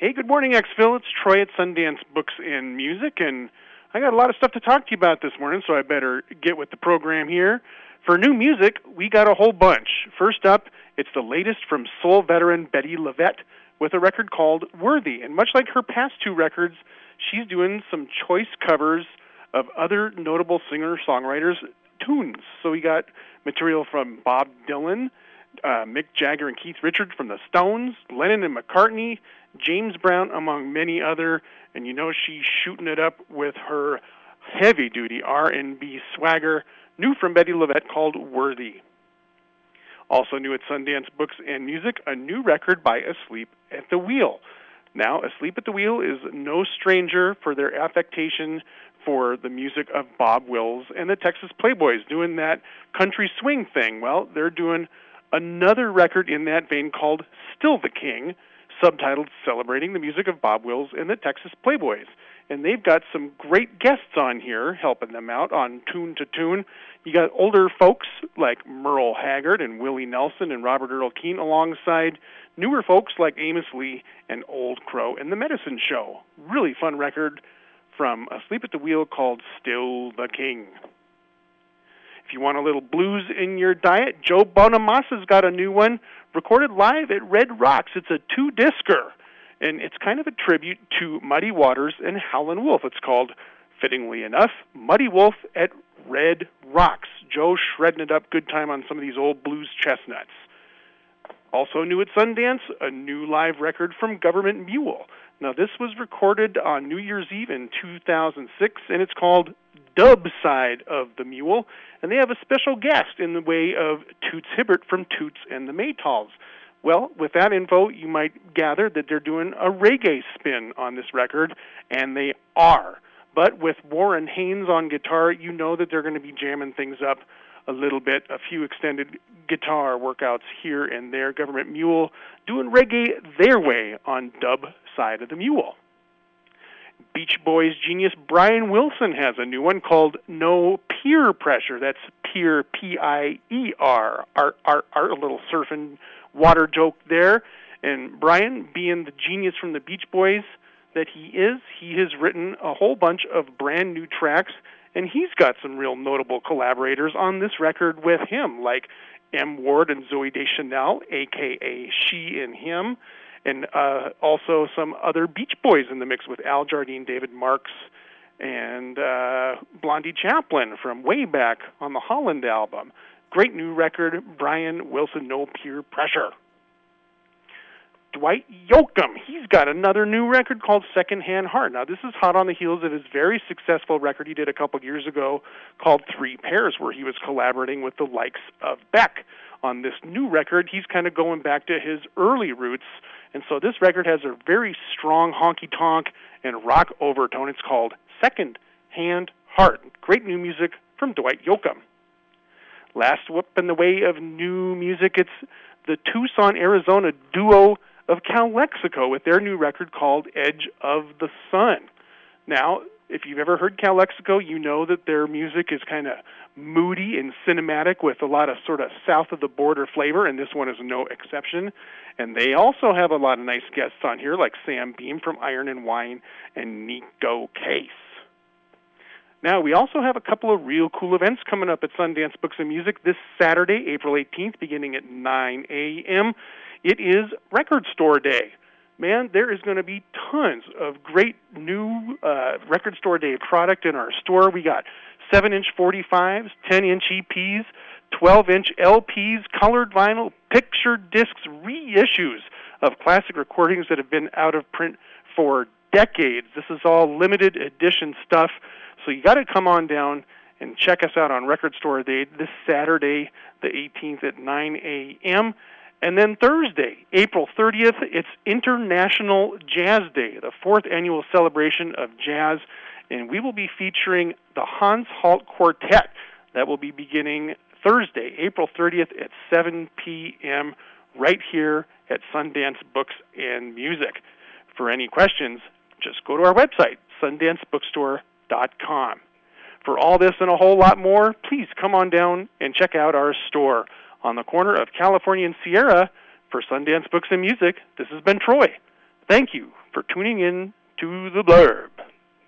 Hey, good morning, Exville. It's Troy at Sundance Books and Music, and I got a lot of stuff to talk to you about this morning, so I better get with the program here. For new music, we got a whole bunch. First up, it's the latest from soul veteran Bettye LaVette with a record called Worthy. And much like her past two records, she's doing some choice covers of other notable singer-songwriters' tunes. So we got material from Bob Dylan, Mick Jagger and Keith Richards from the Stones, Lennon and McCartney, James Brown, among many other. And you know she's shooting it up with her heavy-duty R&B swagger, new from Bettye LaVette called Worthy. Also new at Sundance Books and Music, a new record by Asleep at the Wheel. Now, Asleep at the Wheel is no stranger for their affectation for the music of Bob Wills and the Texas Playboys, doing that country swing thing. Well, they're doing another record in that vein called Still the King, subtitled Celebrating the Music of Bob Wills and the Texas Playboys. And they've got some great guests on here helping them out on Tune to Tune. You got older folks like Merle Haggard and Willie Nelson and Robert Earl Keen, alongside newer folks like Amos Lee and Old Crow and the Medicine Show. Really fun record from Asleep at the Wheel called Still the King. If you want a little blues in your diet, Joe Bonamassa's got a new one recorded live at Red Rocks. It's a two-discer, and it's kind of a tribute to Muddy Waters and Howlin' Wolf. It's called, fittingly enough, Muddy Wolf at Red Rocks. Joe shredding it up good time on some of these old blues chestnuts. Also new at Sundance, a new live record from Government Mule. Now, this was recorded on New Year's Eve in 2006, and it's called Dub Side of the Mule, and they have a special guest in the way of Toots Hibbert from Toots and the Maytals. Well, with that info, you might gather that they're doing a reggae spin on this record, and they are. But with Warren Haynes on guitar, you know that they're going to be jamming things up a little bit, a few extended guitar workouts here and there. Government Mule doing reggae their way on Dub Side of the Mule. Beach Boys genius Brian Wilson has a new one called No Peer Pressure. That's peer, P-I-E-R. A little surfing water joke there. And Brian, being the genius from the Beach Boys that he has written a whole bunch of brand new tracks, and he's got some real notable collaborators on this record with him, like M. Ward and Zooey Deschanel, a.k.a. She and Him, and also some other Beach Boys in the mix with Al Jardine, David Marks, and Blondie Chaplin from way back on the Holland album. Great new record, Brian Wilson, No Peer Pressure. Dwight Yoakam, he's got another new record called Secondhand Heart. Now, this is hot on the heels of his very successful record he did a couple years ago called Three Pairs, where he was collaborating with the likes of Beck. On this new record, he's kind of going back to his early roots, and so this record has a very strong honky-tonk and rock overtone. It's called Secondhand Heart. Great new music from Dwight Yoakam. Last whoop in the way of new music, it's the Tucson, Arizona duo of Calexico with their new record called Edge of the Sun. Now, if you've ever heard Calexico, you know that their music is kind of moody and cinematic with a lot of sort of south-of-the-border flavor, and this one is no exception. And they also have a lot of nice guests on here, like Sam Beam from Iron and Wine and Nico Case. Now, we also have a couple of real cool events coming up at Sundance Books and Music this Saturday, April 18th, beginning at 9 a.m. It is Record Store Day. Man, there is going to be tons of great new Record Store Day product in our store. We got 7-inch 45s, 10-inch EPs, 12-inch LPs, colored vinyl, picture discs, reissues of classic recordings that have been out of print for decades. This is all limited edition stuff, so you got to come on down and check us out on Record Store Day this Saturday, the 18th at 9 a.m., and then Thursday, April 30th, it's International Jazz Day, the 4th annual celebration of jazz, and we will be featuring the Hans Halt Quartet. That will be beginning Thursday, April 30th at 7 p.m. right here at Sundance Books and Music. For any questions, just go to our website, sundancebookstore.com. For all this and a whole lot more, please come on down and check out our store on the corner of California and Sierra. For Sundance Books and Music, this has been Troy. Thank you for tuning in to the Blurb.